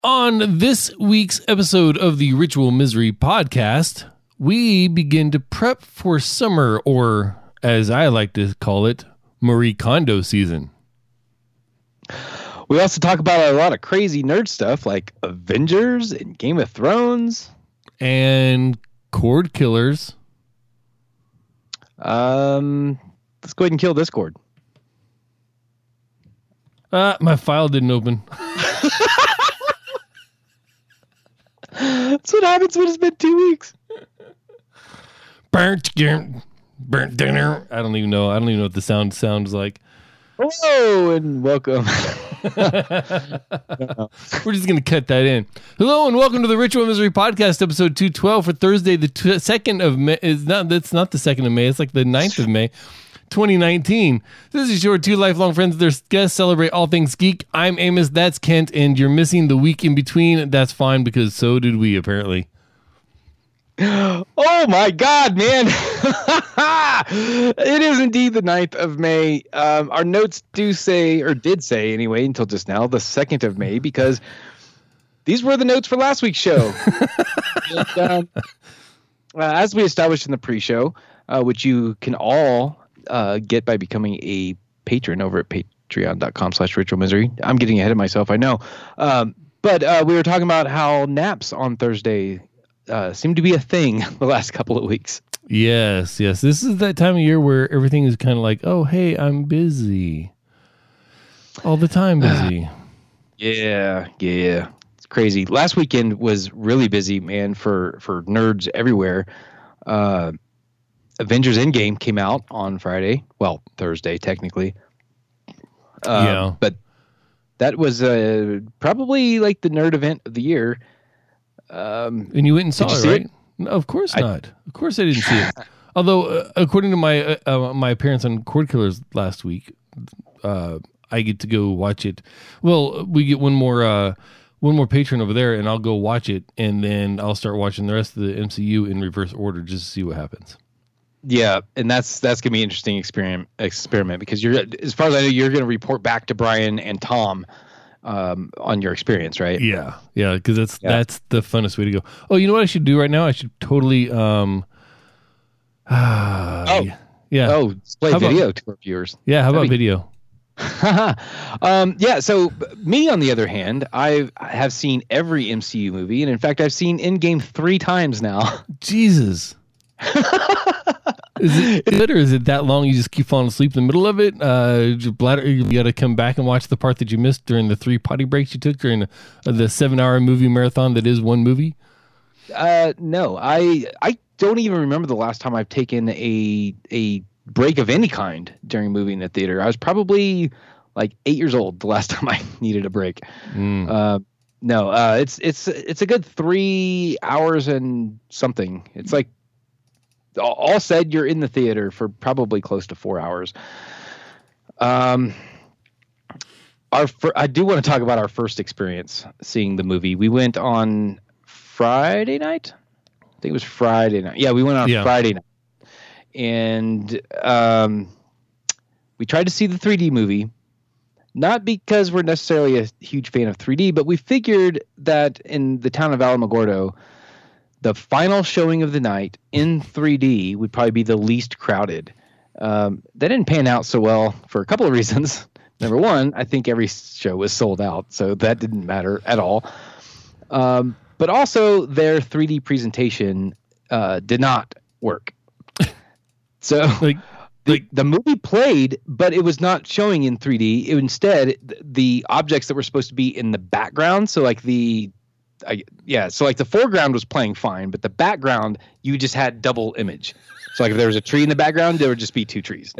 On this week's episode of the Ritual Misery podcast, we begin to prep for summer, or as I like to call it, Marie Kondo season. We also talk about a lot of crazy nerd stuff like Avengers and Game of Thrones. And cord killers. Let's go ahead and kill Discord. My file didn't open. That's what happens when it's been 2 weeks. Burnt dinner. I don't even know. I don't even know what the sound sounds like. Hello and welcome. We're just going to cut that in. Hello and welcome to the Ritual Misery podcast, episode 212 for Thursday, the 2nd of May. That's not the 2nd of May. It's like the 9th of May, 2019. This is your two lifelong friends. Their guests celebrate all things geek. I'm Amos. That's Kent. And you're missing the week in between. That's fine because so did we, apparently. Oh my God, man. It is indeed the 9th of May. Our notes do say, or did say anyway, until just now, the 2nd of May, because these were the notes for last week's show. And, as we established in the pre-show, which you can all get by becoming a patron over at patreon.com/ritualmisery. I'm getting ahead of myself, I know. But we were talking about how naps on Thursday seem to be a thing the last couple of weeks. Yes. This is that time of year where everything is kind of like, oh, hey, I'm busy. All the time busy. Yeah. It's crazy. Last weekend was really busy, man, for nerds everywhere. Avengers Endgame came out on Friday. Well, Thursday, technically. But that was probably like the nerd event of the year. And you went and saw it, right? No, of course not. Of course I didn't see it. Although, according to my my appearance on Cord Killers last week, I get to go watch it. Well, we get one more patron over there, and I'll go watch it, and then I'll start watching the rest of the MCU in reverse order just to see what happens. Yeah, and that's gonna be an interesting experiment because you're, as far as I know, you're gonna report back to Brian and Tom on your experience, right? Yeah, because that's the funnest way to go. Oh, you know what I should do right now? I should totally play video to our viewers. Yeah, how about video? So me, on the other hand, I have seen every MCU movie, and in fact, I've seen Endgame 3 times now. Jesus. Is it or is it that long you just keep falling asleep in the middle of it? You got to come back and watch the part that you missed during the 3 potty breaks you took during the 7-hour movie marathon that is one movie? No, I don't even remember the last time I've taken a break of any kind during a movie in the theater. I was probably like 8 years old the last time I needed a break. It's a good 3 hours and something. It's like, all said, you're in the theater for probably close to 4 hours. I do want to talk about our first experience seeing the movie. We went on Friday night. I think it was Friday night. Yeah, we went on Friday night. And we tried to see the 3D movie. Not because we're necessarily a huge fan of 3D, but we figured that in the town of Alamogordo, the final showing of the night in 3D would probably be the least crowded. That didn't pan out so well for a couple of reasons. Number one, I think every show was sold out, so that didn't matter at all. But also, their 3D presentation did not work. So the movie played, but it was not showing in 3D. Instead, the objects that were supposed to be in the background, so like the foreground was playing fine, but the background, you just had double image. So like if there was a tree in the background, there would just be 2 trees.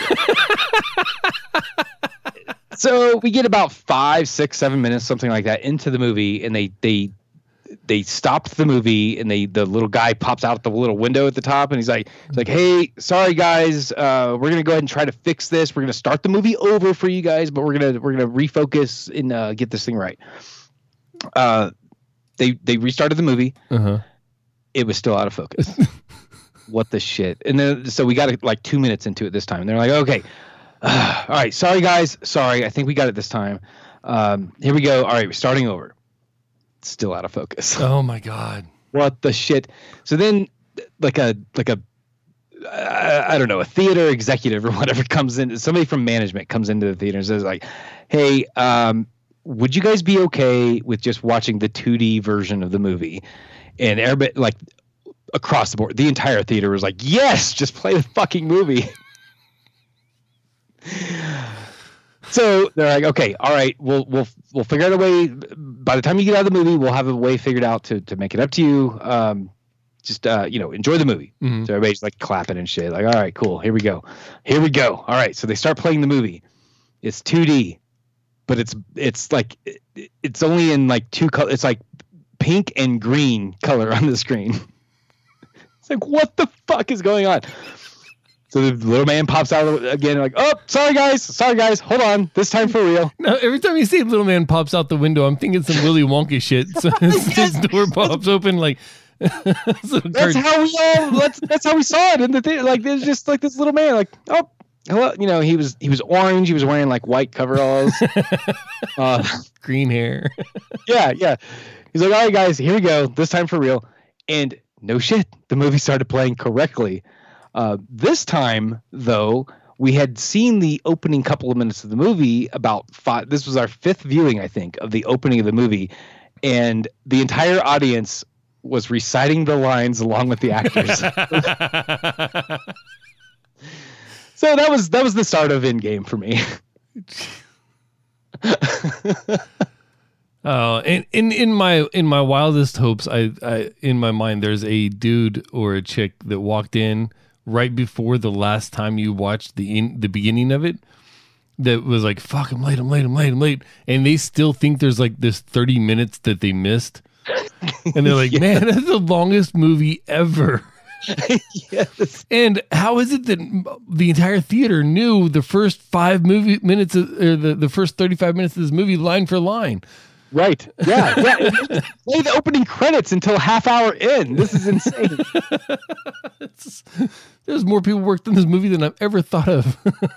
So we get about 5, 6, 7 minutes, something like that, into the movie, and they stopped the movie, and the little guy pops out the little window at the top, and he's like, "Hey, sorry guys, we're gonna go ahead and try to fix this. We're gonna start the movie over for you guys, but we're gonna refocus and get this thing right." They restarted the movie. It was still out of focus. What the shit? And then so we got it like 2 minutes into it this time. And they're like, okay, all right, sorry guys, sorry, I think we got it this time. Here we go. All right, we're starting over. still out of focus. Oh my God. What the shit? So then like a I don't know, a theater executive or whatever comes in, somebody from management comes into the theater and says like, hey, would you guys be okay with just watching the 2D version of the movie? And everybody, like, across the board, the entire theater was like, yes, just play the fucking movie. So they're like, okay, all right, we'll figure out a way. By the time you get out of the movie, we'll have a way figured out to make it up to you. Just enjoy the movie. Mm-hmm. So everybody's like clapping and shit. Like, all right, cool, here we go. All right, so they start playing the movie. It's 2D, but it's like it's only in like two colors. It's like pink and green color on the screen. It's like, what the fuck is going on? So the little man pops out again, like, oh, sorry guys, hold on, this time for real. No, every time you see little man pops out the window, I'm thinking some Willy Wonka shit. So his door pops open, like. That's how we saw it in the theater. Like, there's just like this little man, like, oh, hello. You know, he was orange. He was wearing like white coveralls, green hair. Yeah. He's like, all right, guys, here we go. This time for real. And no shit, the movie started playing correctly. This time, though, we had seen the opening couple of minutes of the movie about 5. This was our 5th viewing, I think, of the opening of the movie. And the entire audience was reciting the lines along with the actors. So that was the start of Endgame for me. Oh, and in my wildest hopes, I in my mind, there's a dude or a chick that walked in right before the last time you watched the beginning of it, that was like, fuck, I'm late, and they still think there's like this 30 minutes that they missed, and they're like, yeah. Man, that's the longest movie ever. Yes. And how is it that the entire theater knew the first 5 minutes or the first 35 minutes of this movie line for line? Right. Yeah. Play the opening credits until half hour in. This is insane. There's more people worked on this movie than I've ever thought of.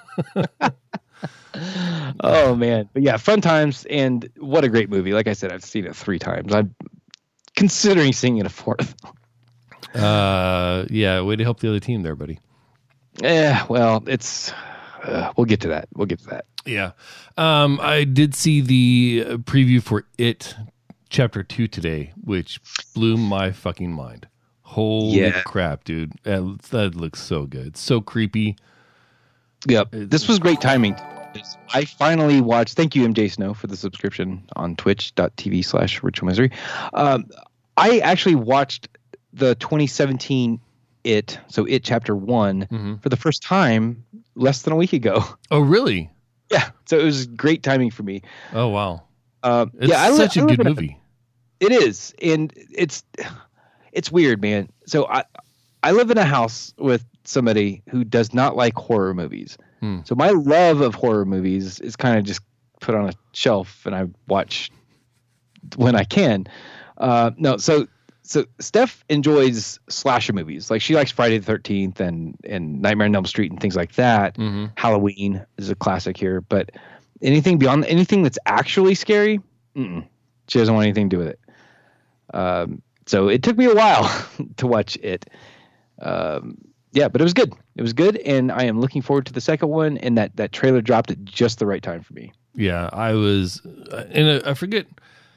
Oh man. But yeah, fun times, and what a great movie. Like I said, I've seen it 3 times. I'm considering seeing it a 4th. Yeah, way to help the other team there, buddy. Yeah, well, it's we'll get to that. Yeah. I did see the preview for It Chapter 2 today, which blew my fucking mind. Holy crap, dude. That looks so good. So creepy. Yep. This was great timing. I finally watched, thank you, MJ Snow, for the subscription on twitch.tv/ritualmisery. I actually watched the 2017 It Chapter 1 for the first time less than a week ago. Oh, really? Yeah. So it was great timing for me. Oh, wow. It's such a good movie. It is. And it's weird, man. So I live in a house with somebody who does not like horror movies. So my love of horror movies is kind of just put on a shelf, and I watch when I can. So Steph enjoys slasher movies. Like, she likes Friday the 13th and Nightmare on Elm Street and things like that. Mm-hmm. Halloween is a classic here, but anything that's actually scary, she doesn't want anything to do with it. So it took me a while to watch it. Yeah, but it was good. It was good, and I am looking forward to the second one. And that trailer dropped at just the right time for me. Yeah, I was, and I forget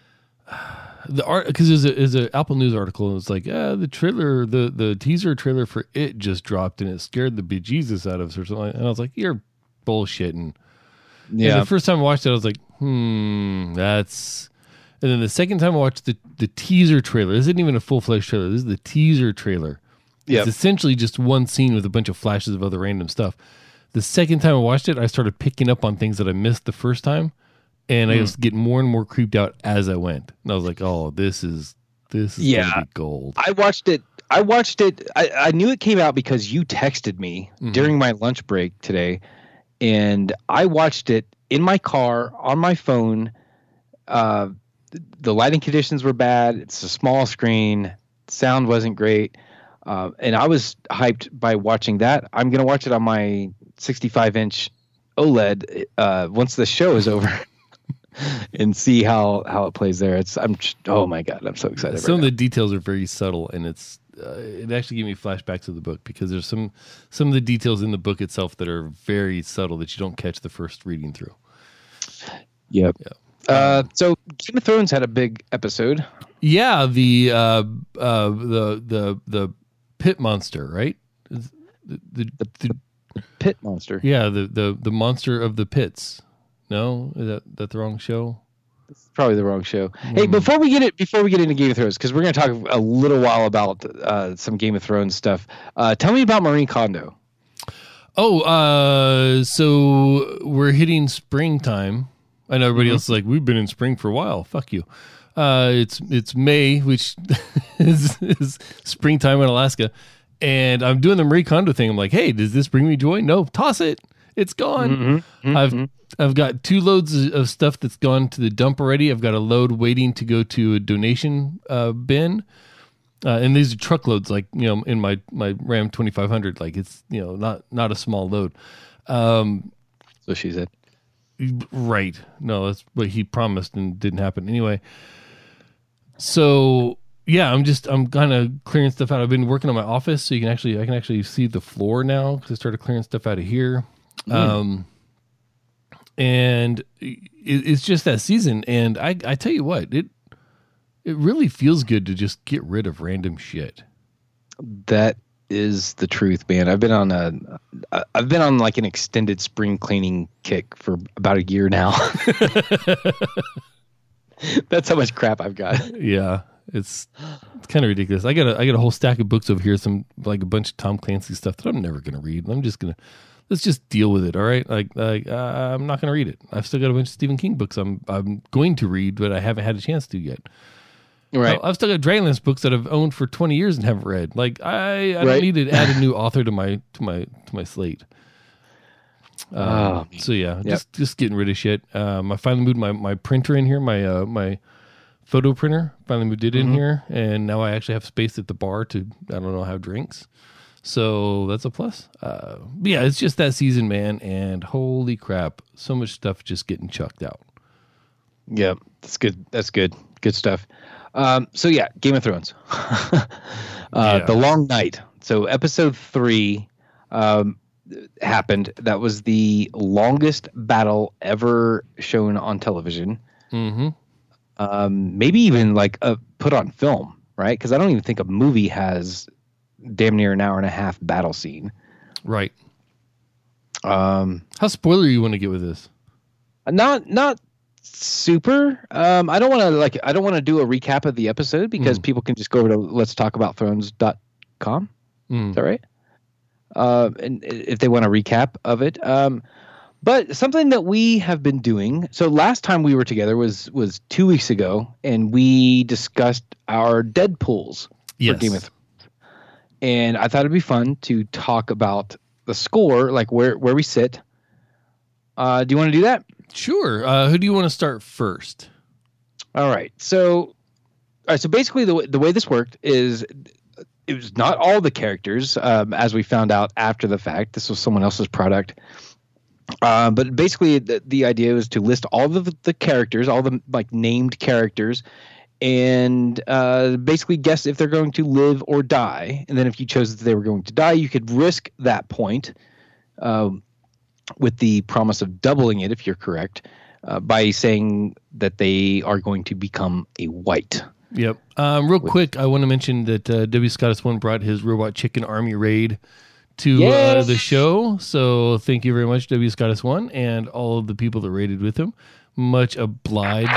the art, because there's a Apple News article, and it's like, the trailer, the teaser trailer for It just dropped, and it scared the bejesus out of us or something. And I was like, you're bullshitting. Yeah. And the first time I watched it, I was like, that's. And then the second time I watched the teaser trailer, this isn't even a full-fledged trailer. This is the teaser trailer. Yep. It's essentially just one scene with a bunch of flashes of other random stuff. The second time I watched it, I started picking up on things that I missed the first time, and I just get more and more creeped out as I went. And I was like, "Oh, this is gonna be gold." I watched it. I knew it came out because you texted me during my lunch break today, and I watched it in my car on my phone. The lighting conditions were bad. It's a small screen. Sound wasn't great. And I was hyped by watching that. I'm going to watch it on my 65-inch OLED once the show is over. and see how it plays there. Oh my God, I'm so excited. Some of the details are very subtle, and it actually gave me flashbacks of the book because there's some of the details in the book itself that are very subtle that you don't catch the first reading through. Yep. So Game of Thrones had a big episode. Yeah, the pit monster, right? The pit monster. Yeah, the monster of the pits. No, is that the wrong show? It's probably the wrong show. Hey, before we get into Game of Thrones, because we're going to talk a little while about some Game of Thrones stuff. Tell me about Marie Kondo. Oh, so we're hitting springtime. I know everybody else is like, we've been in spring for a while. Fuck you. It's May, which is springtime in Alaska, and I'm doing the Marie Kondo thing. I'm like, hey, does this bring me joy? No, toss it. It's gone. I've got 2 loads of stuff that's gone to the dump already. I've got a load waiting to go to a donation bin. And these are truckloads, like, in my Ram 2500, like it's, not a small load. So she said. Right. No, that's what he promised and didn't happen anyway. So yeah, I'm kind of clearing stuff out. I've been working on my office, so I can actually see the floor now because I started clearing stuff out of here. And it's just that season. And I tell you what, it really feels good to just get rid of random shit. That is the truth, man. I've been on like an extended spring cleaning kick for about a year now. That's how much crap I've got. Yeah, it's kind of ridiculous. I got a whole stack of books over here, some like a bunch of Tom Clancy stuff that I'm never gonna read. Let's just deal with it. All right, I'm not gonna read it. I've still got a bunch of Stephen King books I'm going to read, but I haven't had a chance to yet. Right. I've still got Dragonlance books that I've owned for 20 years and haven't read. Like I don't need to add a new author to my slate. So yeah, just getting rid of shit. I finally moved my printer in here, my photo printer. Finally moved it in here, and now I actually have space at the bar to have drinks. So that's a plus. Yeah, it's just that season, man, and holy crap, so much stuff just getting chucked out. Yeah, that's good. That's good. Good stuff. So yeah, Game of Thrones, The Long Night. So episode 3 happened. That was the longest battle ever shown on television. Maybe even like put on film, right? Because I don't even think a movie has damn near an hour and a half battle scene. Right. How spoiler you want to get with this? Not super. I don't want to do a recap of the episode because people can just go over to letstalkaboutthrones.com. Is that right? And if they want a recap of it. But something that we have been doing. So last time we were together was 2 weeks ago, and we discussed our Deadpools for Game of Thrones. And I thought it'd be fun to talk about the score, like where we sit. Do you want to do that? Sure. Who do you want to start first? All right. So basically the way this worked is it was not all the characters, as we found out after the fact. This was someone else's product. But basically the idea was to list all of the characters, all the like named characters, and basically guess if they're going to live or die. And then if you chose that they were going to die, you could risk that point with the promise of doubling it if you're correct, by saying that they are going to become a white. Yep. Real quick, I want to mention that W. Scottus One brought his Robot Chicken Army raid to the show. So thank you very much, W. Scottus One, and all of the people that raided with him. Much obliged.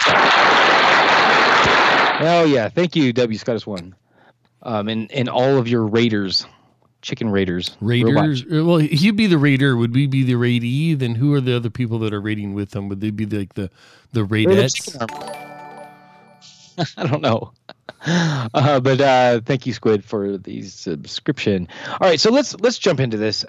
Oh, yeah. Thank you, W. Scottus One. And all of your raiders. Chicken raiders. Raiders? Well, he'd be the raider. Would we be the raidee? Then who are the other people that are raiding with him? Would they be like the raidettes? I don't know. But thank you, Squid, for the subscription. All right, so let's jump into this.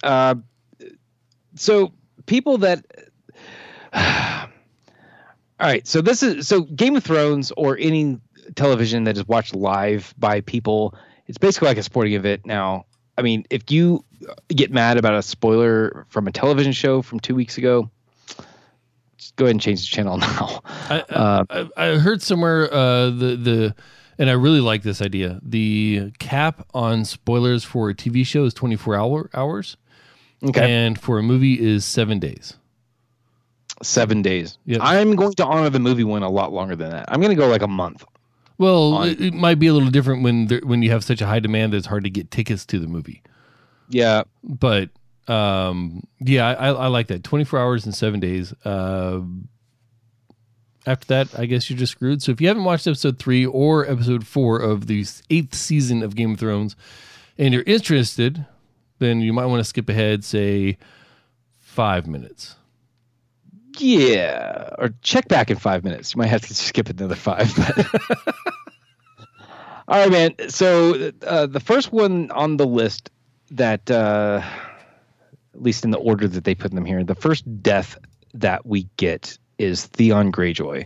So people that all right, so Game of Thrones or any television that is watched live by people, it's basically like a sporting event now. I mean, if you get mad about a spoiler from a television show from 2 weeks ago, just go ahead and change the channel now. I heard somewhere and I really like this idea. The cap on spoilers for a TV show is 24 hours. Okay. And for a movie is 7 days. 7 days. Yep. I'm going to honor the movie one a lot longer than that. I'm going to go like a month. Well, it might be a little different when you have such a high demand that it's hard to get tickets to the movie. Yeah. But, I like that. 24 hours and 7 days. After that, I guess you're just screwed. So if you haven't watched episode 3 or episode 4 of the 8th season of Game of Thrones and you're interested, then you might want to skip ahead, say, 5 minutes. Yeah, or check back in 5 minutes. You might have to skip another 5. But. All right, man. So the first one on the list that, at least in the order that they put them here, the first death that we get is Theon Greyjoy.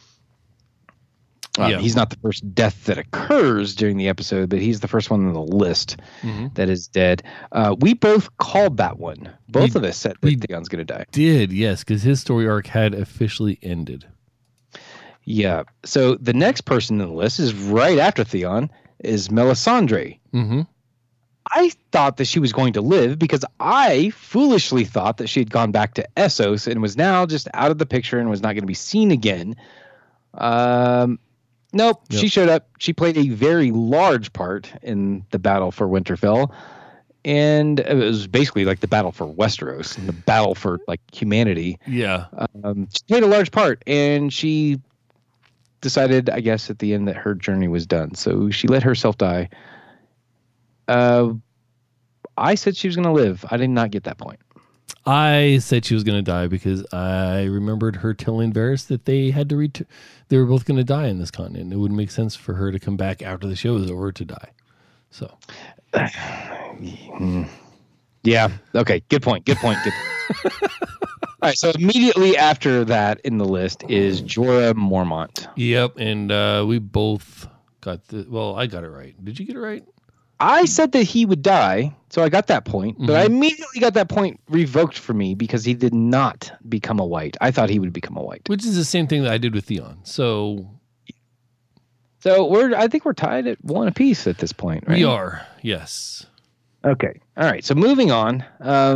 He's not the first death that occurs during the episode, but he's the first one on the list that is dead. We both called that one. Both of us said that Theon's going to die. Did, yes, because his story arc had officially ended. Yeah. So the next person on the list is right after Theon is Melisandre. Mm-hmm. I thought that she was going to live because I foolishly thought that she had gone back to Essos and was now just out of the picture and was not going to be seen again. Nope. Yep. She showed up. She played a very large part in the battle for Winterfell. And it was basically like the battle for Westeros and the battle for like humanity. Yeah. She played a large part, and she decided, I guess, at the end that her journey was done. So she let herself die. I said she was going to live. I did not get that point. I said she was going to die because I remembered her telling Varys that they had to they were both going to die in this continent. It wouldn't make sense for her to come back after the show is over to die. So, yeah. Okay. Good point. All right. So immediately after that in the list is Jorah Mormont. Yep. And we both got I got it right. Did you get it right? I said that he would die, so I got that point. But I immediately got that point revoked for me because he did not become a white. I thought he would become a white. Which is the same thing that I did with Theon. So I think we're tied at one apiece at this point, right? We are, yes. Okay. All right. So moving on.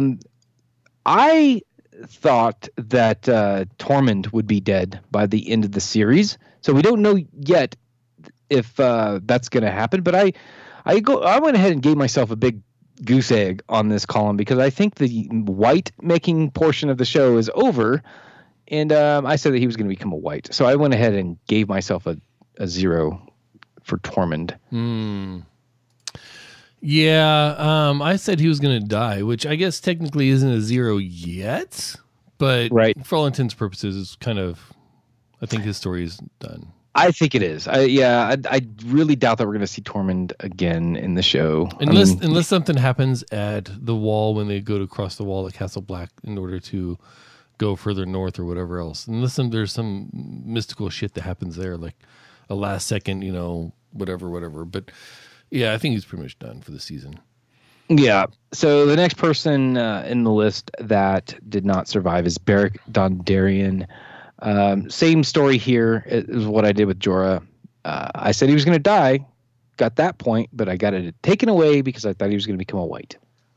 I thought that Tormund would be dead by the end of the series. So we don't know yet if that's going to happen, but I went ahead and gave myself a big goose egg on this column because I think the white making portion of the show is over, and I said that he was going to become a white. So I went ahead and gave myself a 0 for Tormund. Yeah, I said he was going to die, which I guess technically isn't a 0 yet, but for all intents and purposes, it's kind of, I think his story is done. I think it is. I really doubt that we're going to see Tormund again in the show. Unless something happens at the wall when they go to cross the wall at Castle Black in order to go further north or whatever else. Unless there's some mystical shit that happens there, like a last second, whatever. But yeah, I think he's pretty much done for the season. Yeah. So the next person in the list that did not survive is Beric Dondarrion. Same story here is what I did with Jorah. I said he was going to die, got that point, but I got it taken away because I thought he was going to become a white.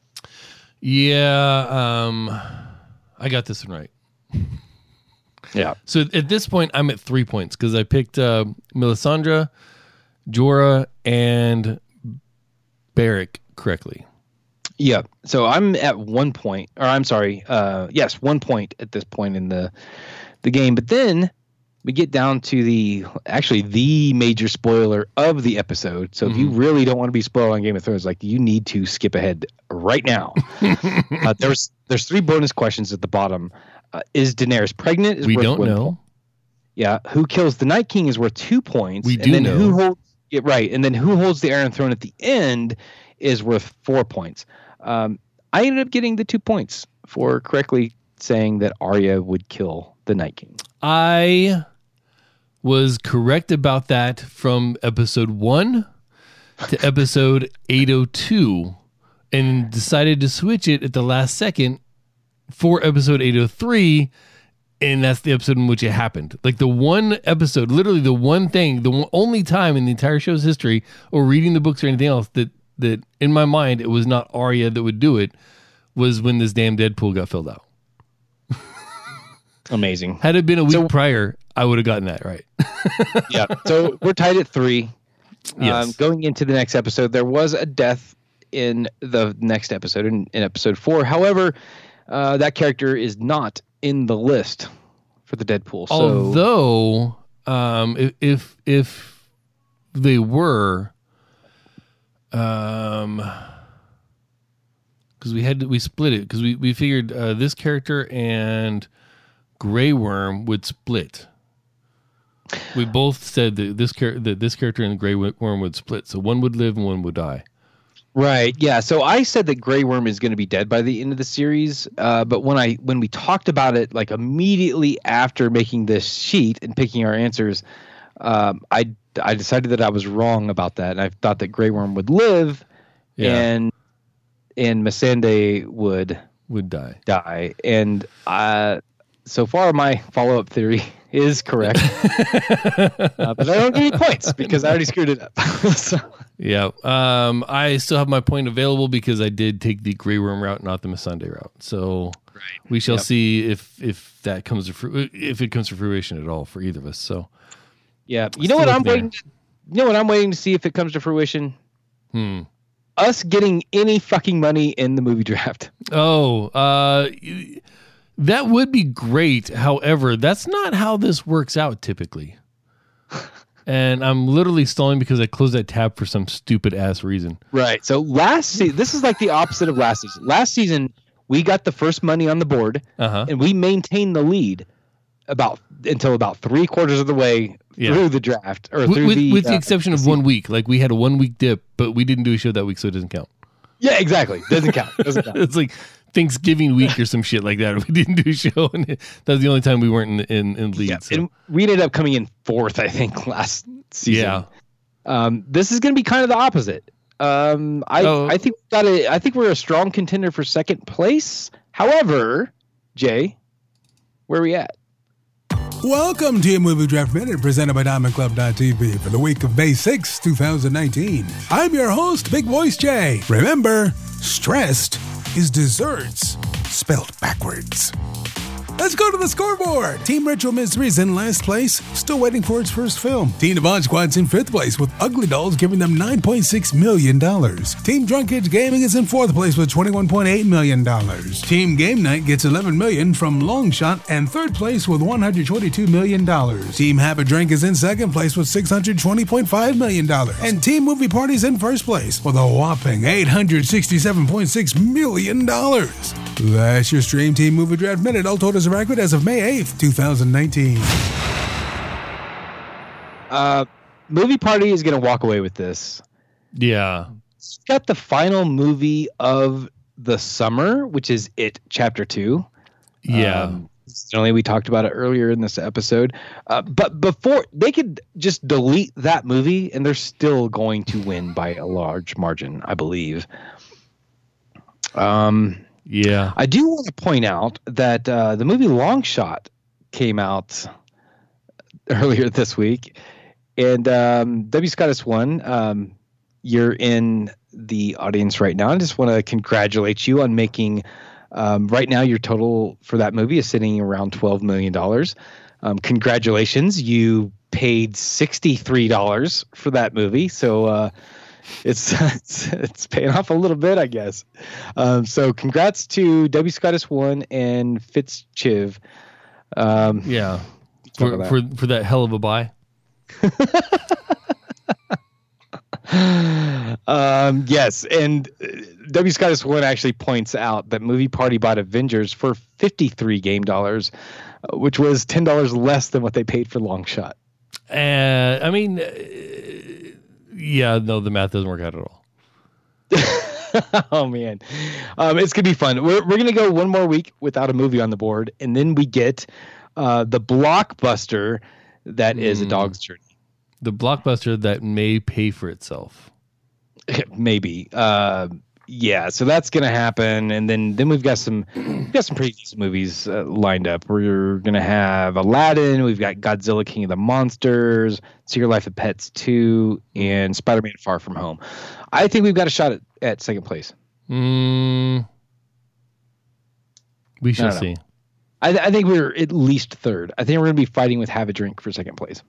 Yeah, I got this one right. Yeah. So at this point, I'm at 3 points because I picked Melisandre, Jorah, and Beric correctly. Yeah. So I'm at 1 point, or I'm sorry. Yes, 1 point at this point in the game. But then we get down to the major spoiler of the episode. So if you really don't want to be spoiled on Game of Thrones, you need to skip ahead right now. There's 3 bonus questions at the bottom. Is Daenerys pregnant? We don't know. Point. Yeah. Who kills the Night King is worth 2 points. We do know. Who holds it right? And then who holds the Iron Throne at the end is worth 4 points. I ended up getting the 2 points for correctly saying that Arya would kill the Night King. I was correct about that from episode 1 to episode 802 and decided to switch it at the last second for episode 803 And that's the episode in which it happened. Like the one episode, literally the one thing, only time in the entire show's history, or reading the books or anything else, that in my mind it was not Arya that would do it, was when this damn Deadpool got filled out. Amazing. Had it been a week prior, I would have gotten that right. Yeah. So we're tied at 3. Yes. Going into the next episode, there was a death in the next episode, in episode 4. However, that character is not in the list for the Deadpool. So, although, if they were, because we split it, because we figured this character and Grey Worm would split. We both said that this character and Grey Worm would split, so one would live and one would die. Right. Yeah. So I said that Grey Worm is going to be dead by the end of the series. But when we talked about it, like immediately after making this sheet and picking our answers, I decided that I was wrong about that, and I thought that Grey Worm would live, and Missandei would die. And so far, my follow-up theory is correct, but I don't get any points because I already screwed it up. So. Yeah, I still have my point available because I did take the Grey Worm route, not the Missandei route. So we shall see if that comes to if it comes to fruition at all for either of us. So yeah, you know what I'm waiting to see if it comes to fruition. Us getting any fucking money in the movie draft. Oh, that would be great. However, that's not how this works out typically. And I'm literally stalling because I closed that tab for some stupid ass reason. Right. So this is like the opposite of last season. Last season, we got the first money on the board, and we maintained the lead until about 3/4 of the way through the draft, or with the exception of 1 week. Like we had a 1 week dip, but we didn't do a show that week, so it doesn't count. Yeah, exactly. Doesn't count. It's like Thanksgiving week or some shit like that. We didn't do a show, and that was the only time we weren't in lead. Yeah, so. and we ended up coming in 4th, I think, last season. Yeah. This is going to be kind of the opposite. I think we're a strong contender for 2nd place. However, Jay, where are we at? Welcome to Movie Draft Minute, presented by DiamondClub.tv for the week of May 6, 2019. I'm your host, Big Voice Jay. Remember, stressed is desserts spelled backwards. Let's go to the scoreboard. Team Retro Mystery is in last place, still waiting for its first film. Team Devon Squad's in 5th place with Ugly Dolls giving them $9.6 million. Team Drunk Kids Gaming is in 4th place with $21.8 million. Team Game Night gets $11 million from Longshot and 3rd place with $122 million. Team Have a Drink is in 2nd place with $620.5 million. And Team Movie Party is in 1st place with a whopping $867.6 million. That's your Stream Team Movie Draft Minute. All totals are accurate as of May 8th, 2019. Movie Party is going to walk away with this. Yeah. It's got the final movie of the summer, which is It Chapter 2. Yeah. Certainly, we talked about it earlier in this episode. But before, they could just delete that movie and they're still going to win by a large margin, I believe. Yeah. I do want to point out that the movie Longshot came out earlier this week. And W. Scottus won. You're in the audience right now. I just want to congratulate you on making right now your total for that movie is sitting around $12 million. Congratulations. You paid $63 for that movie. So it's paying off a little bit, I guess. So congrats to W. Scottus 1 and Fitz Chiv. Yeah. For that hell of a buy. Yes, and W. Scottus 1 actually points out that Movie Party bought Avengers for $53 game dollars, which was $10 less than what they paid for Longshot. I mean, yeah, no, the math doesn't work out at all. Oh man, it's gonna be fun. We're gonna go one more week without a movie on the board, and then we get the blockbuster that is A Dog's Journey. The blockbuster that may pay for itself. Maybe. Yeah, so that's gonna happen, and then we've got some pretty decent movies lined up. We're gonna have Aladdin, we've got Godzilla King of the Monsters, Secret Life of Pets 2, and Spider-Man Far From Home. I think we've got a shot at second place. We shall see. I think we're at least third. I think we're gonna be fighting with Have a Drink for second place.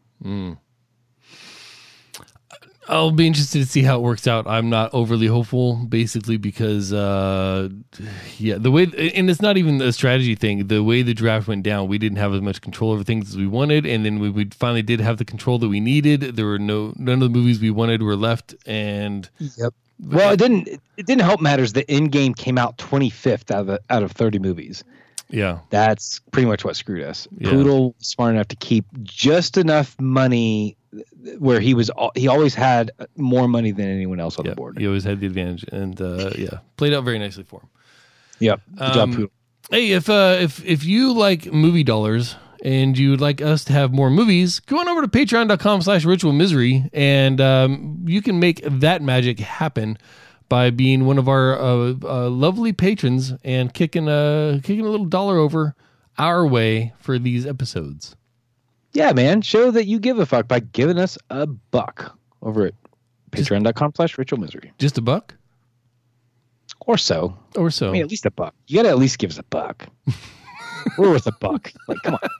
I'll be interested to see how it works out. I'm not overly hopeful, basically, because, the way, and it's not even a strategy thing. The way the draft went down, we didn't have as much control over things as we wanted, and then we finally did have the control that we needed. There were none of the movies we wanted were left, and well, it didn't help matters. The Endgame came out 25th out of 30 movies. Yeah, that's pretty much what screwed us. Yeah. Poodle was smart enough to keep just enough money where he always had more money than anyone else on the board. He always had the advantage, and played out very nicely for him. Yep, good job, Poodle. Hey, if you like movie dollars and you would like us to have more movies, go on over to patreon.com/ritualmisery, and you can make that magic happen by being one of our lovely patrons and kicking a little dollar over our way for these episodes. Yeah, man. Show that you give a fuck by giving us $1 over at patreon.com/ritualmisery. Just $1? Or so. I mean, at least $1. You got to at least give us $1. We're worth $1. Like, come on.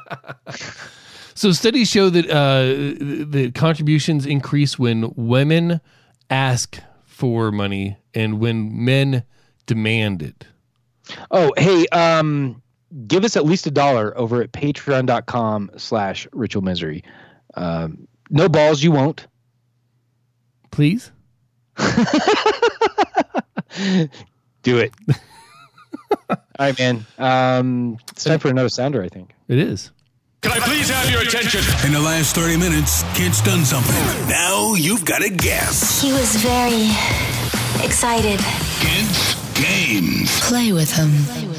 So studies show that the contributions increase when women ask for money and when men demand it. Oh, hey, give us at least $1 over at patreon.com/ritualmisery. No balls, you won't. Please? Do it. All right, man. It's time for another sounder, I think. It is. Can I please have your attention? In the last 30 minutes, Kent's done something. Now you've got to guess. He was very excited. Kent's Games. Play with him.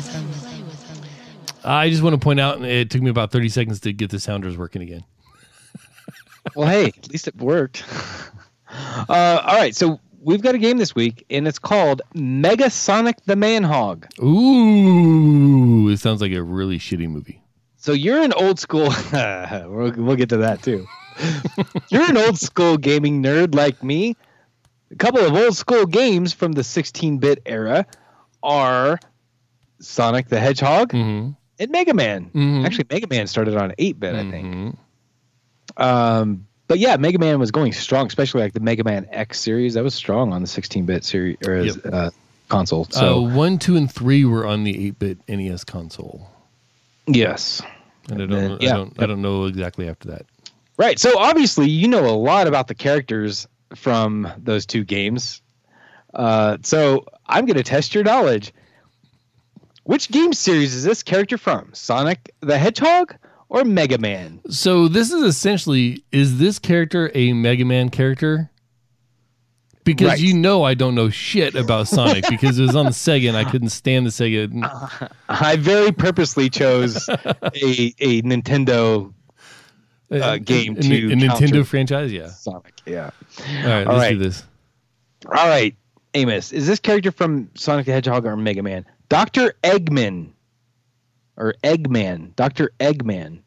I just want to point out, it took me about 30 seconds to get the sounders working again. Well, hey, at least it worked. All right, so we've got a game this week, and it's called Mega Sonic the Manhog. Ooh, it sounds like a really shitty movie. So you're an old school... we'll get to that, too. You're an old school gaming nerd like me. A couple of old school games from the 16-bit era are Sonic the Hedgehog and Mega Man. Mm-hmm. Actually, Mega Man started on 8-bit, I think. But yeah, Mega Man was going strong, especially like the Mega Man X series. That was strong on the 16-bit series or console. So 1, 2, and 3 were on the 8-bit NES console. Yes, and I don't know exactly after that. Right. So obviously, you know a lot about the characters from those two games. So I'm going to test your knowledge. Which game series is this character from? Sonic the Hedgehog or Mega Man? So this is essentially, is this character a Mega Man character? Because right. you know I don't know shit about Sonic because it was on the Sega and I couldn't stand the Sega. I very purposely chose a Nintendo game to a Nintendo franchise, yeah. Sonic, yeah. All right, let's do this. All right, Amos, is this character from Sonic the Hedgehog or Mega Man? Dr. Eggman. Or Eggman. Dr. Eggman.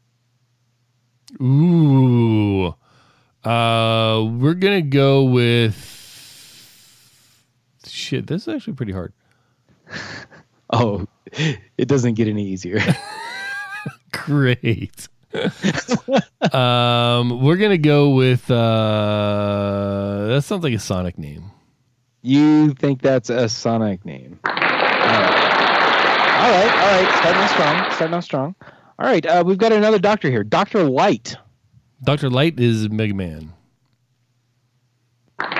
Ooh. We're going to go with... Shit, this is actually pretty hard. Oh, it doesn't get any easier. Great. We're going to go with... that sounds like a Sonic name. You think that's a Sonic name? All right. Starting off strong. All right, we've got another doctor here. Dr. Light. Dr. Light is Mega Man. Yeah,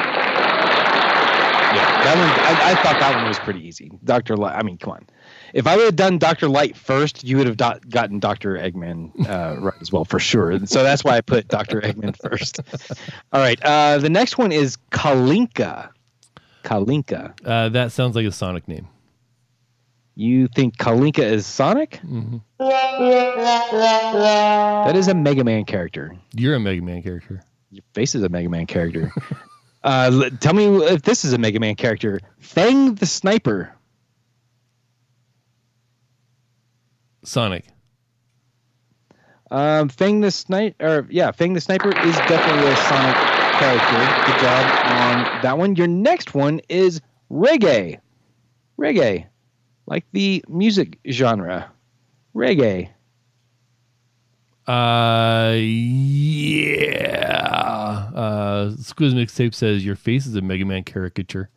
that one. I thought that one was pretty easy. Dr. Light. I mean, come on. If I would have done Dr. Light first, you would have gotten Dr. Eggman right as well, for sure. And so that's why I put Dr. Eggman first. All right, the next one is Kalinka. Kalinka. That sounds like a Sonic name. You think Kalinka is Sonic? Mm-hmm. That is a Mega Man character. You're a Mega Man character. Your face is a Mega Man character. Tell me if this is a Mega Man character. Fang the Sniper. Sonic. Fang the Sniper is definitely a Sonic character. Good job on that one. Your next one is reggae. Reggae, like the music genre. Reggae. Yeah. Squiz Mixtape says your face is a Mega Man caricature.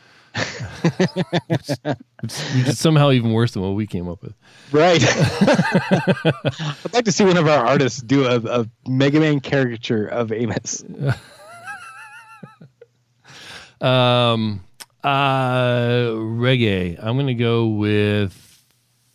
which is somehow even worse than what we came up with. Right. I'd like to see one of our artists do a Mega Man caricature of Amos. Reggae. I'm gonna go with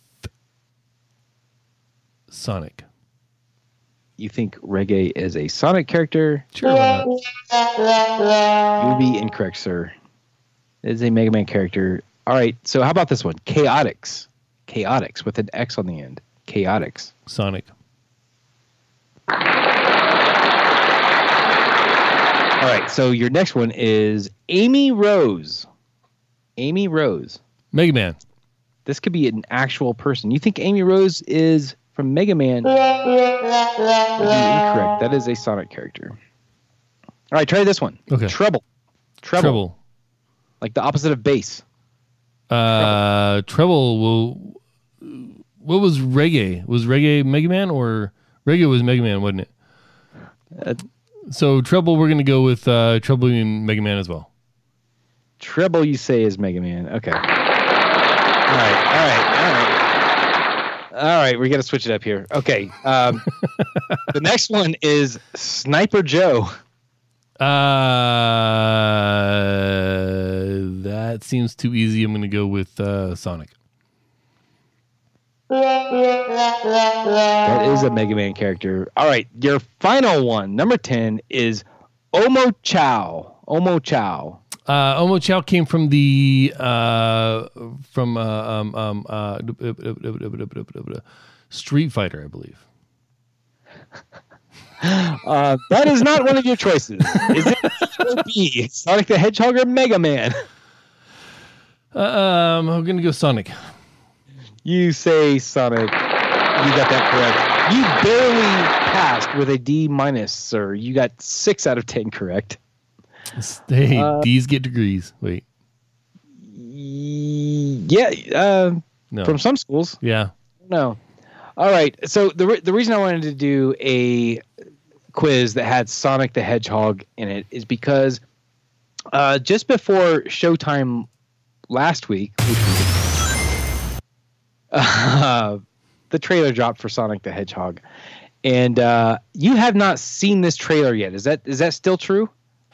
Sonic. You think reggae is a Sonic character? Sure. Why not? You would be incorrect, sir. It is a Mega Man character. All right, so how about this one? Chaotix. Chaotix with an X on the end. Chaotix. Sonic. All right, so your next one is Amy Rose. Amy Rose. Mega Man. This could be an actual person. You think Amy Rose is from Mega Man? You'd be incorrect. That is a Sonic character. All right, try this one. Okay. Treble. Like the opposite of bass. Treble will. What was reggae? Was reggae Mega Man or reggae was Mega Man, wasn't it? So treble, we're gonna go with treble in Mega Man as well. Treble, you say is Mega Man. Okay. All right. We got to switch it up here. Okay. The next one is Sniper Joe. That seems too easy. I'm going to go with Sonic. That is a Mega Man character. All right. Your final one, number 10, is Omo Chow. Omo Chow. Omo Chow came from the Street Fighter, I believe. That is not one of your choices. Is it B, Sonic the Hedgehog or Mega Man? I'm going to go Sonic. You say Sonic. You got that correct. You barely passed with a D minus, sir. You got 6 out of 10 correct. Hey, D's get degrees. Wait. Yeah. No. From some schools. Yeah. No. All right. So the reason I wanted to do a quiz that had Sonic the Hedgehog in it is because just before Showtime last week, the trailer dropped for Sonic the Hedgehog, and you have not seen this trailer yet. Is that still true?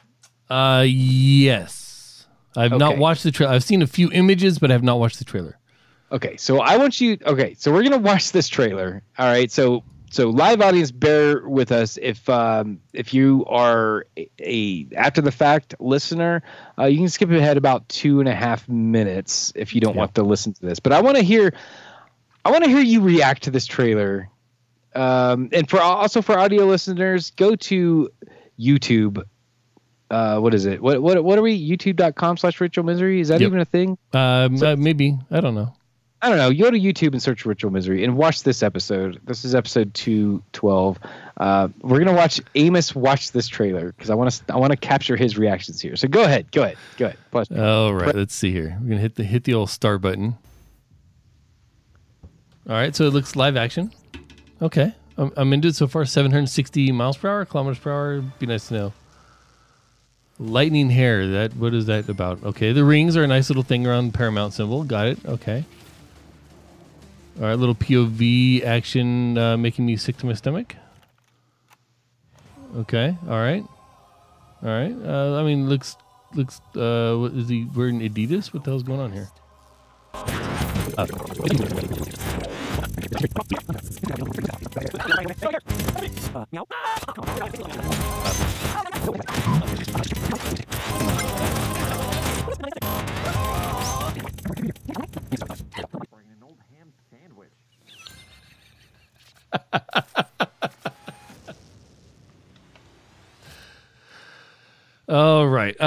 Yes. I've not watched the trailer. I've seen a few images, but I have not watched the trailer. Okay, so I want you. Okay, so we're gonna watch this trailer. All right, so live audience, bear with us. If you are a after the fact listener, you can skip ahead about 2.5 minutes if you don't want to listen to this. But I want to hear you react to this trailer. And for audio listeners, go to YouTube. What is it? What are we? YouTube.com/Ritual Misery? Is that even a thing? Maybe. I don't know. You go to YouTube and search Ritual Misery and watch this episode. This is episode 212. We're gonna watch Amos watch this trailer because I want to capture his reactions here. So go ahead. Plus, all right, let's see here. We're gonna hit the old start button. All right, so it looks live action. Okay, I'm into it so far. 760 miles per hour, kilometers per hour. Be nice to know. Lightning hair. What is that about? Okay, the rings are a nice little thing around the Paramount symbol. Got it. Okay. All right, little POV action making me sick to my stomach. Okay. All right. I mean, looks. What is he wearing? Adidas? What the hell's going on here? All right.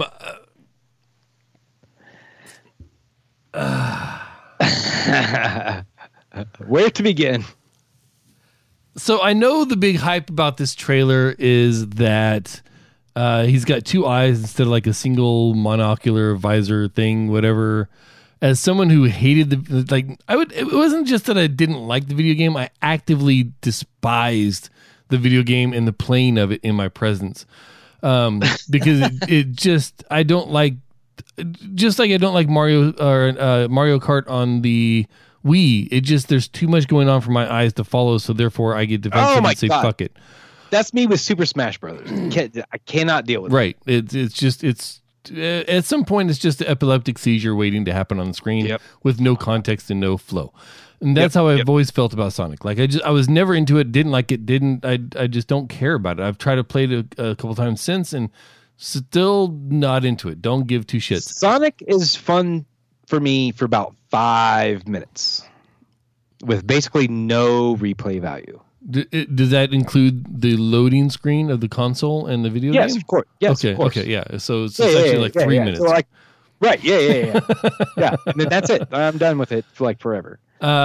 Where to begin? So I know the big hype about this trailer is that he's got two eyes instead of like a single monocular visor thing, whatever. As someone who hated it wasn't just that I didn't like the video game. I actively despised the video game and the playing of it in my presence. Because I don't like, just like I don't like Mario or Mario Kart on the Wii. There's too much going on for my eyes to follow. So therefore I get defensive and say, fuck it. That's me with Super Smash Brothers. I cannot deal with it. Right. It's at some point it's just an epileptic seizure waiting to happen on the screen with no context and no flow. And that's how I've always felt about Sonic. Like I was never into it, didn't like it, I just don't care about it. I've tried to play it a couple times since and still not into it. Don't give two shits. Sonic is fun for me for about 5 minutes with basically no replay value. Does that include the loading screen of the console and the video game? Yes, of course. Yes, okay, of course. Okay, yeah. So it's actually like 3 minutes. So like, right, yeah. Yeah, and then that's it. I'm done with it for like forever.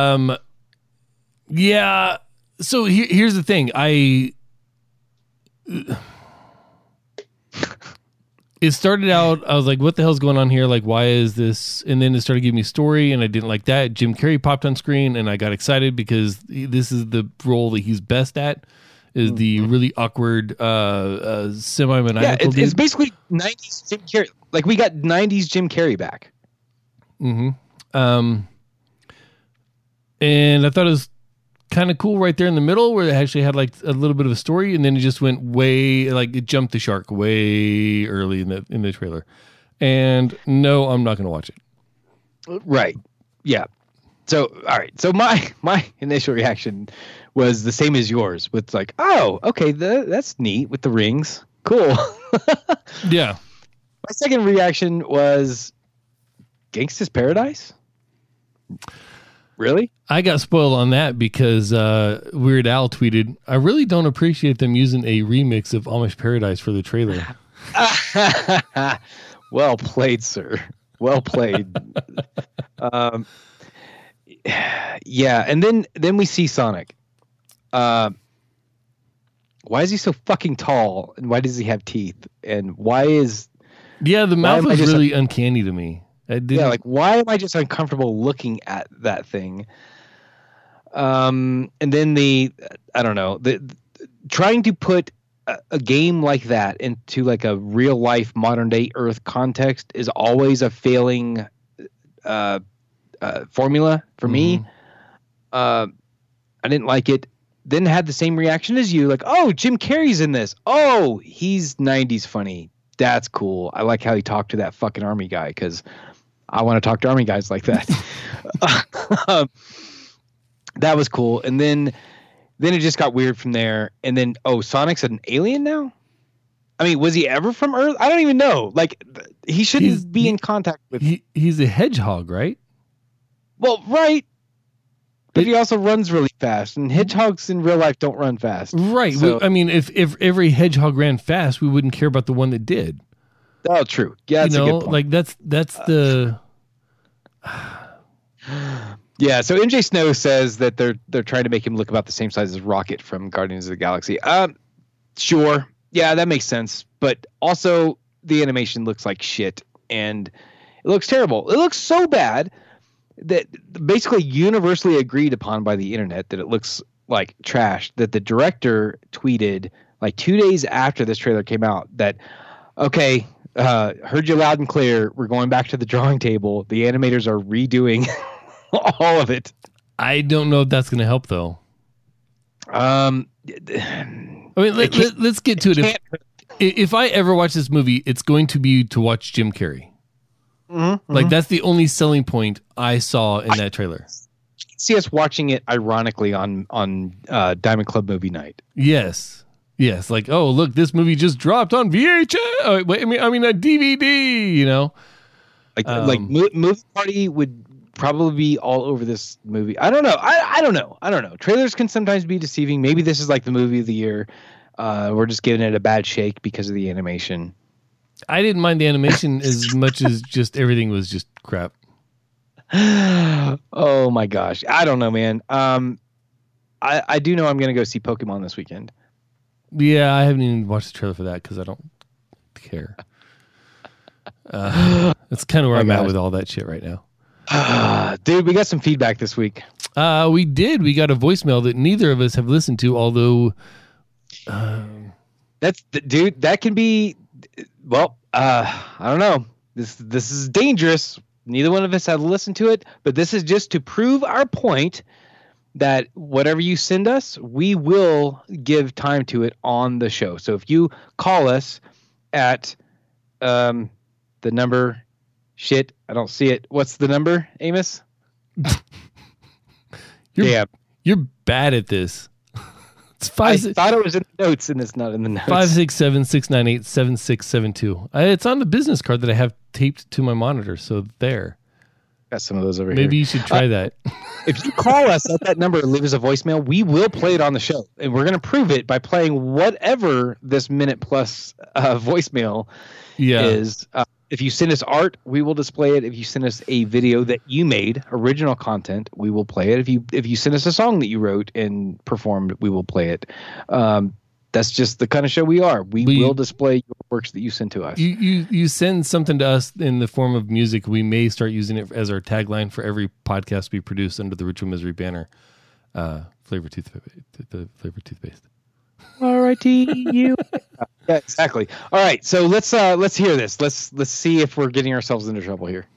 Yeah. So here's the thing. It started out, I was like, what the hell's going on here? Like, why is this? And then it started giving me story, and I didn't like that. Jim Carrey popped on screen, and I got excited because this is the role that he's best at, is the really awkward, semi-maniacal dude. It's basically 90s Jim Carrey. Like, we got 90s Jim Carrey back. Mm-hmm. And I thought it was kind of cool right there in the middle where it actually had like a little bit of a story, and then it just went way, like it jumped the shark way early in the trailer. And no, I'm not going to watch it. Right. Yeah. So, all right. So my initial reaction was the same as yours, with like, oh, okay, that's neat with the rings. Cool. Yeah. My second reaction was Gangsta's Paradise. Really? I got spoiled on that because Weird Al tweeted, I really don't appreciate them using a remix of Amish Paradise for the trailer. Well played, sir. Well played. Yeah, and then we see Sonic. Why is he so fucking tall? And why does he have teeth? And why is... Yeah, the mouth was really uncanny to me. Yeah, like, why am I just uncomfortable looking at that thing? And then I don't know, trying to put a game like that into like a real life modern day Earth context is always a failing formula for me. I didn't like it. Then had the same reaction as you, like, oh, Jim Carrey's in this. Oh, he's 90s funny. That's cool. I like how he talked to that fucking army guy, because I want to talk to army guys like that. That was cool. And then it just got weird from there. And then, oh, Sonic's an alien now? I mean, was he ever from Earth? I don't even know. Like, he shouldn't be in contact with... He's a hedgehog, right? Well, right. But he also runs really fast. And hedgehogs in real life don't run fast. Right. So, I mean, if every hedgehog ran fast, we wouldn't care about the one that did. Oh, true. Yeah, that's a good point. Like that's the... Yeah, so MJ Snow says that they're trying to make him look about the same size as Rocket from Guardians of the Galaxy. Sure. Yeah, that makes sense. But also, the animation looks like shit, and it looks terrible. It looks so bad that basically universally agreed upon by the internet that it looks like trash, that the director tweeted like 2 days after this trailer came out that, okay, heard you loud and clear. We're going back to the drawing table. The animators are redoing all of it. I don't know if that's going to help, though. I mean, let's get to it. If I ever watch this movie, it's going to be to watch Jim Carrey. Mm-hmm, like, that's the only selling point I saw in that trailer. See us watching it ironically on Diamond Club movie night. Yes. Like, oh, look, this movie just dropped on VHS. I mean, a DVD. You know, like Movie Party would probably be all over this movie. I don't know. I don't know. Trailers can sometimes be deceiving. Maybe this is like the movie of the year. We're just giving it a bad shake because of the animation. I didn't mind the animation as much as just everything was just crap. Oh my gosh. I don't know, man. I do know I'm going to go see Pokemon this weekend. Yeah, I haven't even watched the trailer for that because I don't care. That's kind of where I'm at with all that shit right now. Dude, we got some feedback this week. We did. We got a voicemail that neither of us have listened to, although... Dude, that can be... Well, I don't know. This is dangerous. Neither one of us have listened to it, but this is just to prove our point that whatever you send us, we will give time to it on the show. So if you call us at the number... Shit, I don't see it. What's the number, Amos? You're bad at this. It's I thought it was in the notes, and it's not in the notes. 567-698-7672. It's on the business card that I have taped to my monitor. So there. Got some of those over here. Maybe you should try that. If you call us at that number and leave us a voicemail, we will play it on the show, and we're going to prove it by playing whatever this minute plus voicemail is. If you send us art, we will display it. If you send us a video that you made, original content, we will play it. If you send us a song that you wrote and performed, we will play it. That's just the kind of show we are. We will display your works that you send to us. You send something to us in the form of music. We may start using it as our tagline for every podcast we produce under the Ritual Misery banner. Flavor toothpaste. All righty, you. Yeah, exactly. All right, so let's hear this. Let's see if we're getting ourselves into trouble here.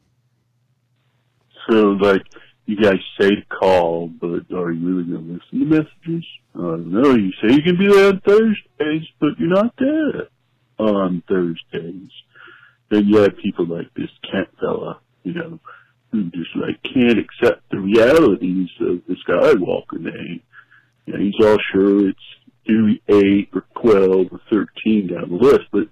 So, like, you guys say to call, but are you really going to listen to messages? I don't know. You say you can be there on Thursdays, but you're not there on Thursdays. Then you have people like this Kent fella, who just, like, can't accept the realities of the Skywalker name. He's all sure it's 2, 8, or 12, or 13 down the list. But,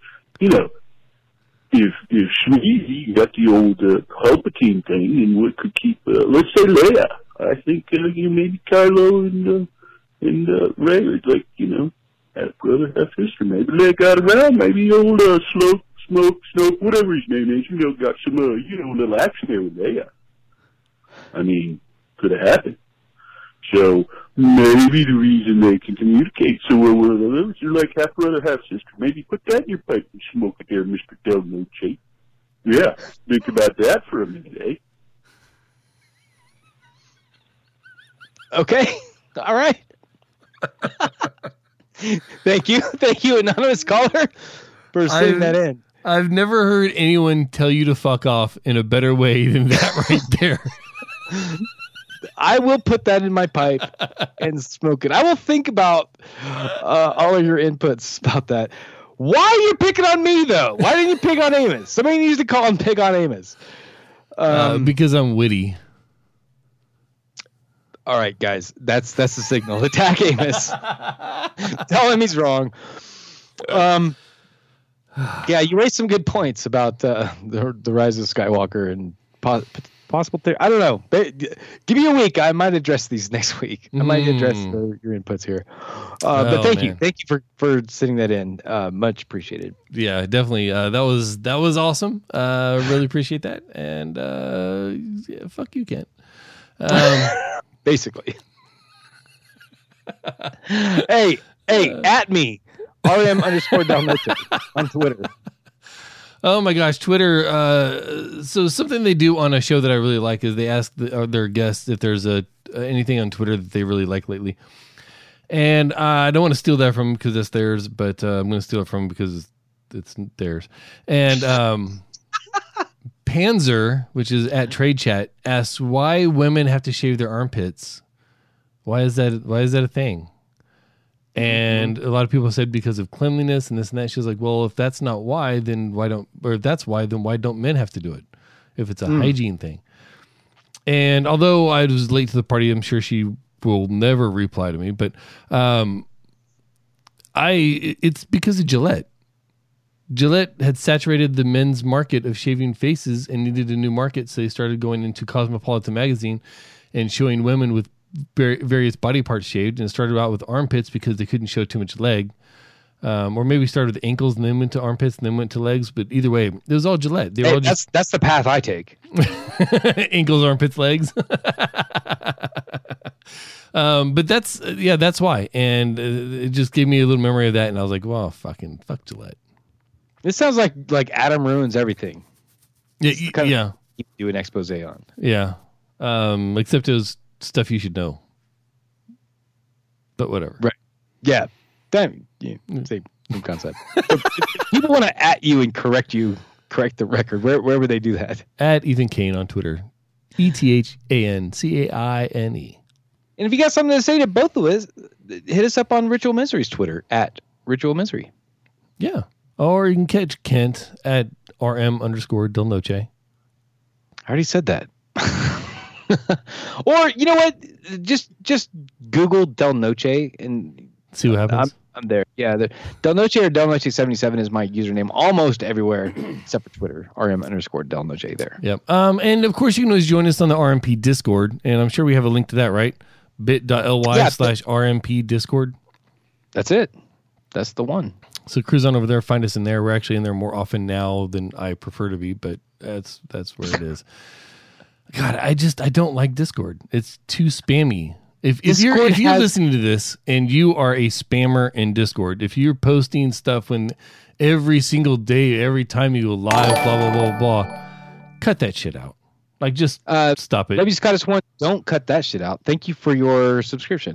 if Shmi got the old Palpatine thing, and what could keep, let's say Leia. I think, maybe Kylo and Rey, like, half brother, half sister. Maybe they got around. Maybe old Snoke, whatever his name is, got some, little action there with Leia. I mean, could have happened. So maybe the reason they can communicate so well with others, they're like half brother, half sister. Maybe put that in your pipe and smoke it there, Mr. Del Noche. Yeah, think about that for a minute, eh? Okay, all right. Thank you, anonymous caller, for sending that in. I've never heard anyone tell you to fuck off in a better way than that right there. I will put that in my pipe and smoke it. I will think about all of your inputs about that. Why are you picking on me, though? Why didn't you pick on Amos? Somebody needs to call and pick on Amos. Because I'm witty. All right, guys. That's the signal. Attack Amos. Tell him he's wrong. Yeah, you raised some good points about the rise of Skywalker and possible theory. I don't know. Give me a week. I might address these next week. I might address your inputs here. But thank you for sending that in. Much appreciated. Yeah, definitely. That was awesome. Really appreciate that. And yeah, fuck you, Kent. Basically. Hey, at me. RM_Dalmatian on Twitter. Oh my gosh, Twitter. So something they do on a show that I really like is they ask their guests if there's anything on Twitter that they really like lately. And I don't want to steal that from them because it's theirs, but I'm going to steal it from them because it's theirs. And Panzer, which is at Trade Chat, asks why women have to shave their armpits. Why is that a thing? And a lot of people said because of cleanliness and this and that. She was like, well, if that's not why, then why don't men have to do it if it's a hygiene thing? And although I was late to the party, I'm sure she will never reply to me, but it's because of Gillette. Gillette had saturated the men's market of shaving faces and needed a new market, so they started going into Cosmopolitan magazine and showing women with various body parts shaved, and it started out with armpits because they couldn't show too much leg. Or maybe started with ankles and then went to armpits and then went to legs. But either way, it was all Gillette. They were all just that's the path I take. ankles, armpits, legs. But that's why. And it just gave me a little memory of that. And I was like, well, fuck Gillette. This sounds like Adam ruins everything. Yeah. You do an expose on. Yeah. Except it was stuff you should know. But whatever. Right. Yeah. Same concept. So people want to at you and correct the record. Where would they do that? At Ethan Caine on Twitter. ETHANCAINE. And if you got something to say to both of us, hit us up on Ritual Misery's Twitter at Ritual Misery. Yeah. Or you can catch Kent at RM_Del Noche. I already said that. Or you know what? Just Google Del Noche and see what happens. I'm there. Yeah, Del Noche or Del Noche 77 is my username almost everywhere except for Twitter. RM_Del Noche there. Yep. And of course you can always join us on the RMP Discord, and I'm sure we have a link to that, right? bit.ly/RMP Discord. That's it. That's the one. So cruise on over there, find us in there. We're actually in there more often now than I prefer to be, but that's where it is. God, I don't like Discord. It's too spammy. If you're listening to this and you are a spammer in Discord, if you're posting stuff when every single day, every time you go live, blah blah blah blah, cut that shit out. Like just stop it. W. Scottish One, don't cut that shit out. Thank you for your subscription.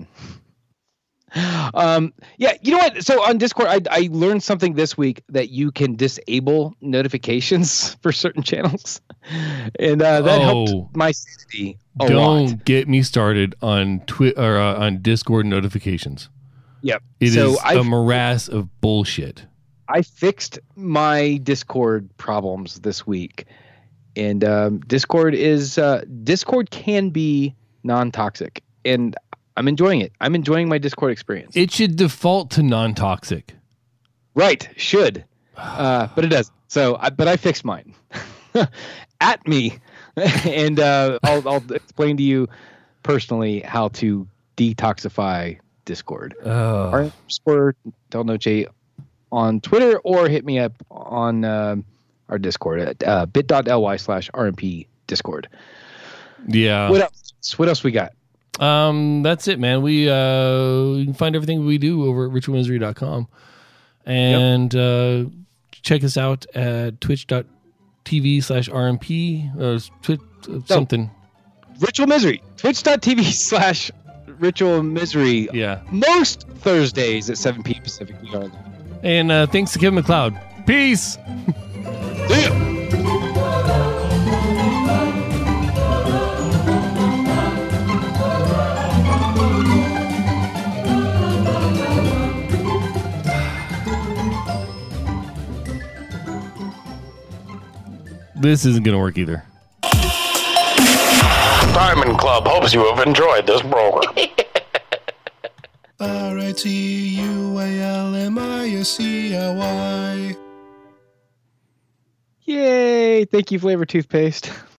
Yeah, you know what? So on Discord, I learned something this week that you can disable notifications for certain channels, and that helped my sanity a lot. Don't get me started on Twitter or on Discord notifications. Yep, it is a morass of bullshit. I fixed my Discord problems this week, and Discord can be non-toxic, and I'm enjoying it. I'm enjoying my Discord experience. It should default to non-toxic. Right. Should. But it doesn't. But I fixed mine. At me. And I'll explain to you personally how to detoxify Discord. Del Noche on Twitter, or hit me up on our Discord at bit.ly/RMP Discord. Yeah. What else we got? That's it, man. We you can find everything we do over at ritualmisery.com, and check us out at twitch.tv/RMP or something. Ritual Misery. Twitch.tv/Ritual Misery. Yeah. Most Thursdays at 7 p.m. Pacific. We are there. And thanks to Kevin MacLeod. Peace. See ya. This isn't going to work either. Diamond Club hopes you have enjoyed this program. RITUALMISCLY. Yay! Thank you, Flavor Toothpaste.